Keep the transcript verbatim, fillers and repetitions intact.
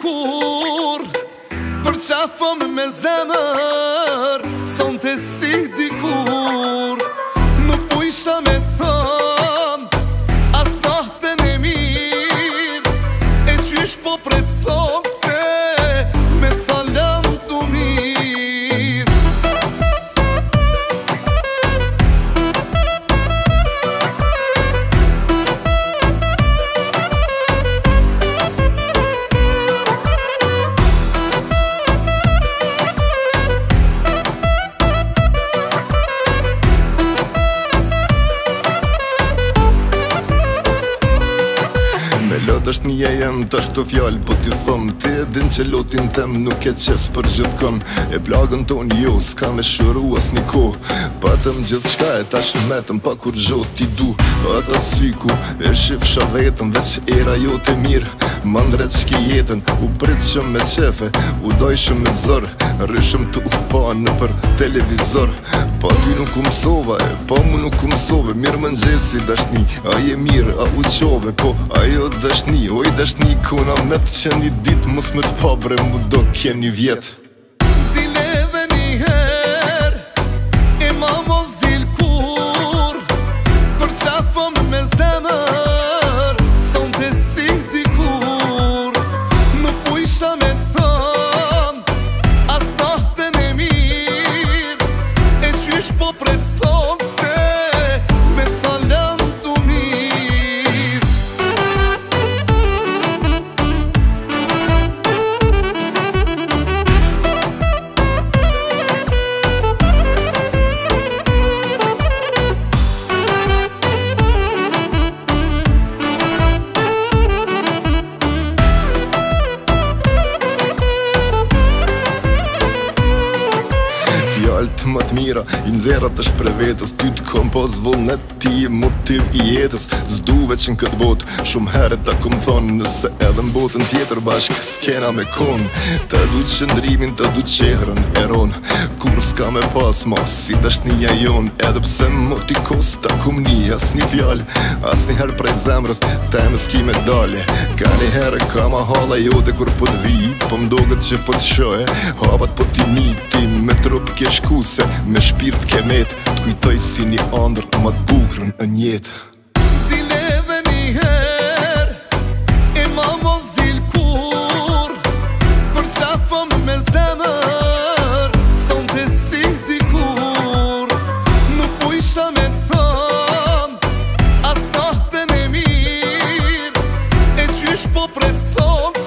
kur për qafëm me zemër, son të si dikur. Nuk po isha me thëm as nahtën e mirë, e qysh po pretësonte me thalëm të mirë. Lot është një jem të është këto fjallë, po t'i thëmë ti e din që lotin tem nuk e qes për gjithkon. E plagën ton jo, s'ka me shëru as një ko, patëm gjithë shka e ta shmetëm pa kur gjot t'i du. Ata syku e shifsha vetëm, veç era jo të mirë, mandret shki jetën, u prit shumë me qefe, u dojshëm me zër, rishëm të u pa në për televizor. Pa ty nuk u mësova e, pa mu nuk u mësove, mirë më nxesi dashni, a je mirë, a u qove, po ajo dashni, oj dashni kona met që një dit mos me t'pabre mu do kem një vjet. Dile dhe një her, e ma mos dil kur, për qafëm me zemër, son të si dikur. Nuk po isha me thëm as nahtën e mirë, e qysh po pretësonte me thalëm të mirë. Fjallët më t'mira, i nxerat është pre vetës, ty t'kom po zvullnet, ti e motiv i jetës. S'duve që në këtë botë, shumë heret ta kom thonë, nëse edhe në botën tjetër bashkë s'kena me konë. Ta du qëndrimin, ta du qehrën e ronë, kur s'ka me pas ma si dashnia jonë. Edhe pse më t'i kos ta kom një as një fjallë, as një herë prej zemrës, temës ki me dale. Ka një herë ka ma hala jote kur po t'vi, po mdoget që po t'shoje, hapat po t'i niti, me trup ke shkuse, me shpirt ke met, t'kujtoj si një andër ma t'bukrën në njetë. Dile dhe një her, e ma mos dil kur, për qafëm me zemër, son të si dikur. Nuk po isha me thëm as nahtën e mirë, e qysh po pretëson